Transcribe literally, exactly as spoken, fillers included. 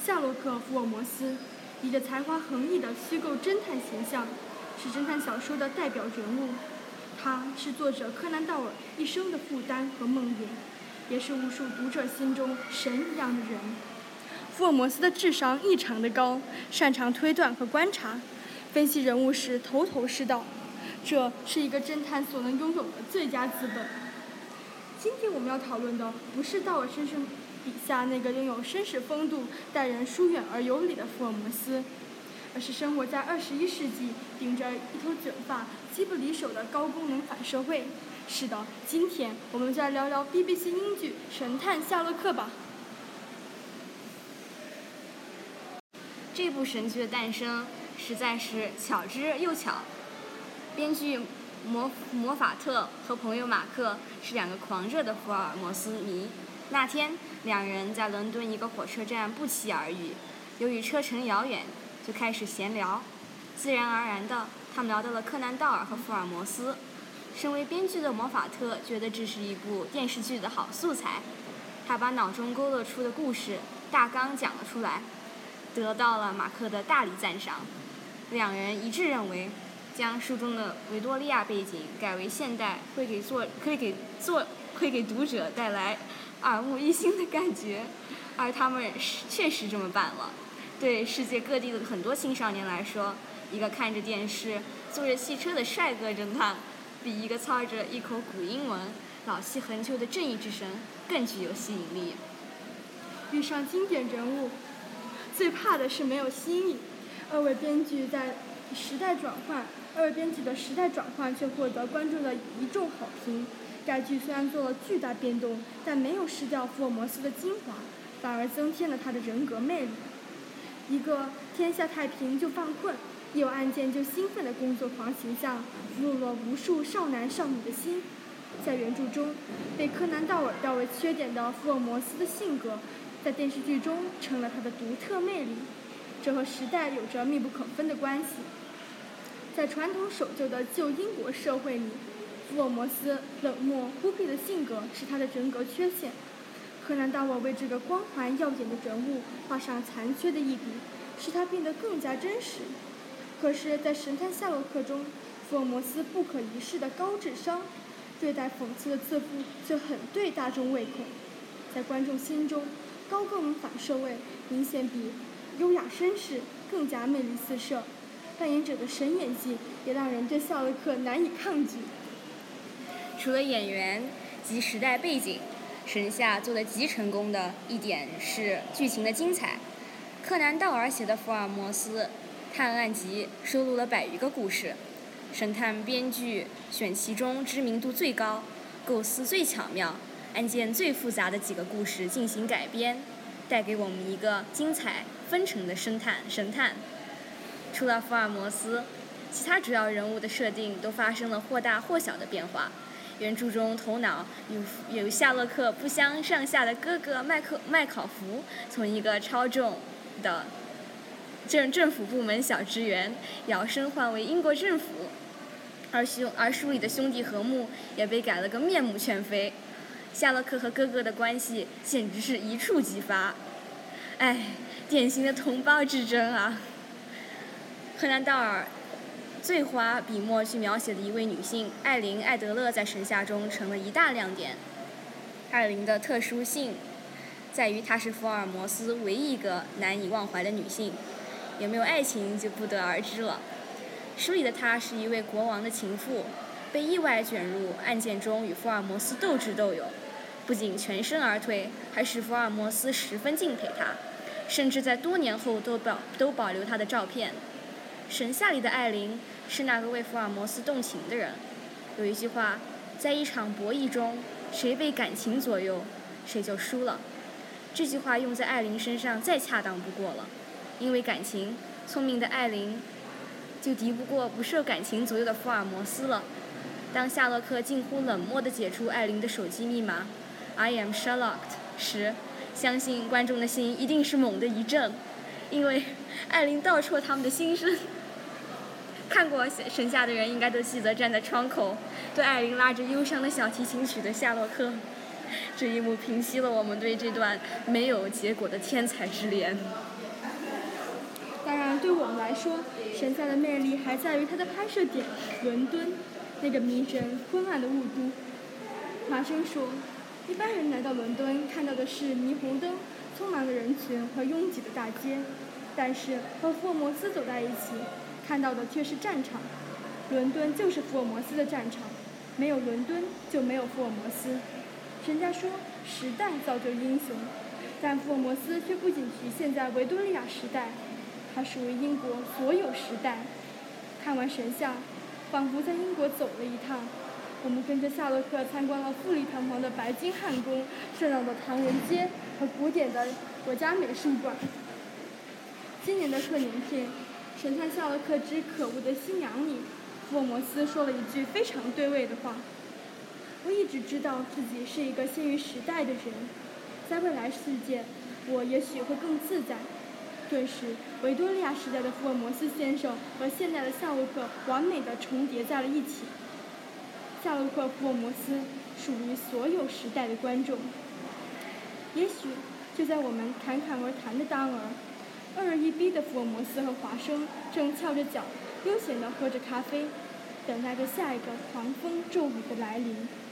夏洛克·福尔摩斯，以着才华横溢的虚构侦探形象，是侦探小说的代表人物。他是作者柯南·道尔一生的负担和梦魇，也是无数读者心中神一样的人。福尔摩斯的智商异常的高，擅长推断和观察，分析人物时头头是道，这是一个侦探所能拥有的最佳资本。今天我们要讨论的不是道尔先生笔下那个拥有绅士风度、待人疏远而有礼的福尔摩斯，而是生活在二十一世纪、顶着一头卷发、机不离手的高功能反社会。是的，今天我们就来聊聊 B B C 英剧《神探夏洛克》吧。 这部神剧的诞生实在是巧之又巧。编剧魔魔法特和朋友马克是两个狂热的福尔摩斯迷。那天，两人在伦敦一个火车站不期而遇，由于车程遥远，就开始闲聊。自然而然的，他们聊到了柯南·道尔和福尔摩斯。身为编剧的魔法特觉得这是一部电视剧的好素材，他把脑中勾勒出的故事大纲讲了出来，得到了马克的大力赞赏。两人一致认为，将书中的维多利亚背景改为现代，会给作会给作会给读者带来耳目一新的感觉，而他们确实这么办了。对世界各地的很多青少年来说，一个看着电视、坐着汽车的帅哥侦探，比一个操着一口古英文、老气横秋的正义之神更具有吸引力。 遇上经典人物，最怕的是没有新意。二位编剧在时代转换，二位编辑的时代转换却获得观众的一众好评。该剧虽然做了巨大变动，但没有失掉福尔摩斯的精华，反而增添了他的人格魅力。一个天下太平就犯困，一有案件就兴奋的工作狂形象，俘虏了无数少男少女的心。在原著中，被柯南·道尔调为缺点的福尔摩斯的性格，在电视剧中成了他的独特魅力，这和时代有着密不可分的关系。在传统守旧的旧英国社会里，福尔摩斯冷漠孤僻的性格是他的人格缺陷。柯南·道尔为这个光环耀眼的人物画上残缺的一笔，使他变得更加真实。可是，在《神探夏洛克》中，福尔摩斯不可一世的高智商，对待讽刺的自负却很对大众胃口。在观众心中，高功能反社会明显比优雅绅士更加魅力四射，扮演者的神演技也让人对夏洛克难以抗拒。 除了演员及时代背景，神夏做得极成功的一点是剧情的精彩。柯南·道尔写的福尔摩斯探案集收录了百余个故事，神探编剧选其中知名度最高、构思最巧妙、案件最复杂的几个故事进行改编，带给我们一个精彩纷呈的神探神探。除了福尔摩斯，其他主要人物的设定都发生了或大或小的变化。原著中头脑与与夏洛克不相上下的哥哥麦克麦考福，从一个超重的政政府部门小职员摇身换为英国政府，而兄而书里的兄弟和睦也被改了个面目全非。夏洛克和哥哥的关系简直是一触即发，哎，典型的同胞之争啊！柯南·道尔最花笔墨去描写的一位女性艾琳·艾德勒，在神夏中成了一大亮点。艾琳的特殊性在于她是福尔摩斯唯一一个难以忘怀的女性，有没有爱情就不得而知了。书里的她是一位国王的情妇，被意外卷入案件中与福尔摩斯斗智斗勇，不仅全身而退，还使福尔摩斯十分敬佩她，甚至在多年后都保都保留她的照片。神夏里的艾琳是那个为福尔摩斯动情的人。有一句话，在一场博弈中，谁被感情左右，谁就输了。这句话用在艾琳身上再恰当不过了，因为感情，聪明的艾琳就敌不过不受感情左右的福尔摩斯了。当夏洛克近乎冷漠地解出艾琳的手机密码 I am Sherlock 时，相信观众的心一定是猛地一震，因为艾琳道出了他们的心声。看过神夏的人应该都记得站在窗口对艾琳拉着忧伤的小提琴曲的夏洛克。 这一幕平息了我们对这段没有结果的天才之恋。 当然，对我们来说，神夏的魅力还在于它的拍摄点——伦敦，那个迷人昏暗的雾都。华生说，一般人来到伦敦看到的是霓虹灯、匆忙的人群和拥挤的大街，但是和福尔摩斯走在一起，看到的却是战场。伦敦就是福尔摩斯的战场，没有伦敦就没有福尔摩斯。人家说时代造就英雄，但福尔摩斯却不仅局限在维多利亚时代，它属于英国所有时代。看完神像，仿佛在英国走了一趟。我们跟着夏洛克参观了富丽堂皇的白金汉宫、热闹的唐人街和古典的国家美术馆。今年的贺年片《神探夏洛克之可恶的新娘》里，福尔摩斯说了一句非常对味的话：我一直知道自己是一个先于时代的人，在未来世界，我也许会更自在。顿时，维多利亚时代的福尔摩斯先生和现代的夏洛克完美地重叠在了一起。夏洛克·福尔摩斯属于所有时代的观众。也许就在我们侃侃而谈的当儿，二人一逼的福尔摩斯和华生正翘着脚悠闲地喝着咖啡，等待着下一个狂风骤雨的来临。